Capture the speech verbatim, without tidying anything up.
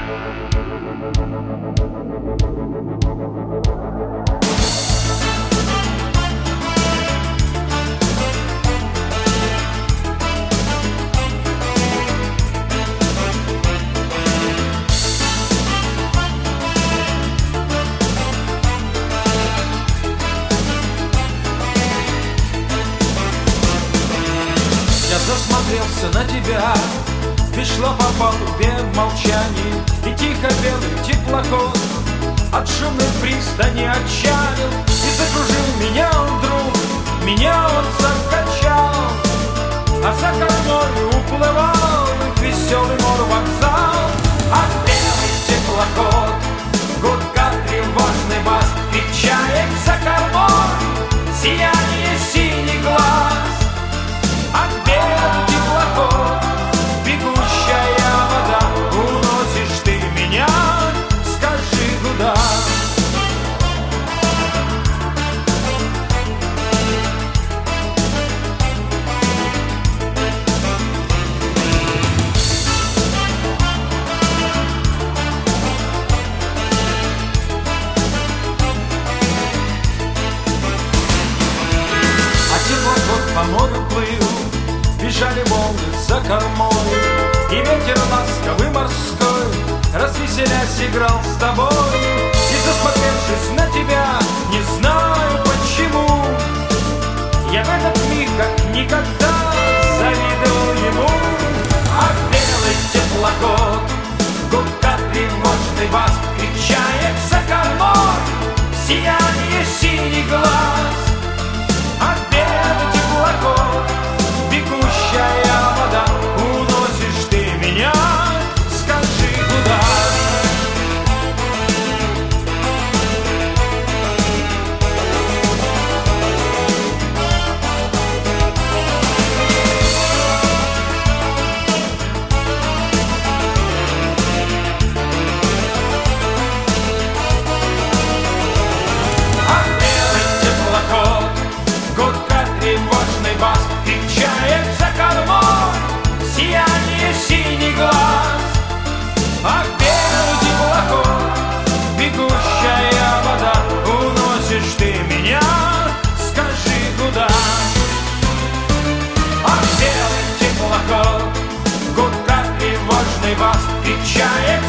Засмотрелся на тебя, ты шла по палубе в молчании, и тихо белый теплоход от шумной пристани отчалил, и закружил меня он вдруг, меня он закачал, а за кормой уплывал их веселый мор-вокзал. А белый теплоход, гудка тревожный бас, кричает за кормой сияние синий глаз. А белый теплоход, бегущая вода, уносишь ты меня, скажи куда. А теплоход по морю плыл, бежали волны за кормой, и ветер ласковый морской, развеселясь, играл с тобой. И засмотревшись на тебя, не знаю почему, я в этот миг как никогда завидовал ему. А белый теплоход, гудка тревожный бас, кричает за кормой сияние синий глаз. А белый теплоход, бегущая вода, уносишь ты меня, скажи куда. А белый теплоход, гудка тревожный бас, кричает за кормой сияние синий глаз. А белый теплоход, бегущая вода, уносишь ты меня, скажи куда. А белый теплоход, гудка тревожный бас, кричает